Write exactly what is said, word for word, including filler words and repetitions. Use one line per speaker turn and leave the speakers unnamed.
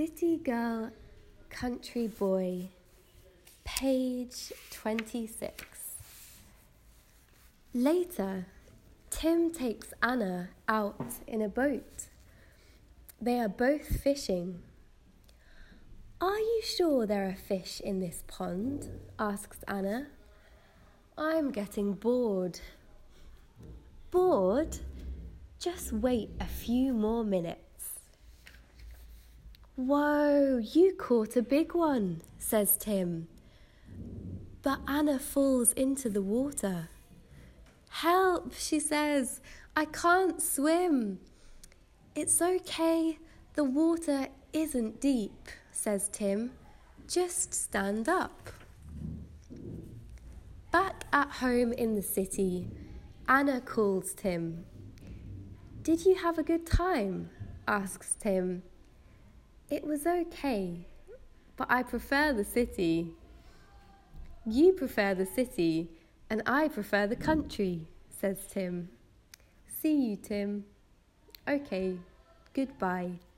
City Girl, Country Boy, page twenty-six. Later, Tim takes Anna out in a boat. They are both fishing. "Are you sure there are fish in this pond?" asks Anna. "I'm getting bored." "Bored? Just wait a few more minutes." "Whoa, you caught a big one," says Tim. But Anna falls into the water. "Help," she says, "I can't swim." "It's okay, the water isn't deep," says Tim. "Just stand up." Back at home in the city, Anna calls Tim. "Did you have a good time?" asks Tim. "It was okay, but I prefer the city." "You prefer the city, and I prefer the country," says Tim. "See you, Tim." "Okay, goodbye."